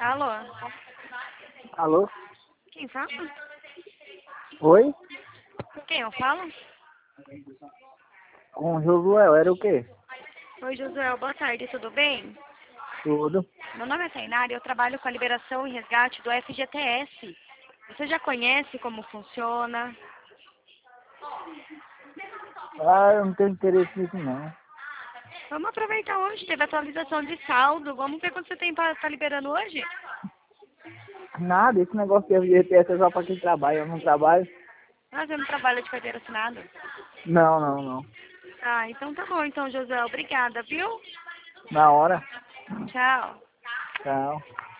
Alô? Alô? Quem fala? Oi? Com quem eu falo? Com o Josué, era o quê? Oi, Josué, boa tarde, tudo bem? Tudo. Meu nome é Tainara e eu trabalho com a liberação e resgate do FGTS. Você já conhece como funciona? Ah, eu não tenho interesse nisso não. Vamos aproveitar hoje, teve atualização de saldo. Vamos ver quanto você tem para estar liberando hoje? Nada, esse negócio de FGTS é só pra quem trabalha, eu não trabalho. Ah, você não trabalha de carteira assinada? Não, não, não. Ah, então tá bom, então, Josué. Obrigada, viu? Na hora. Tchau. Tchau.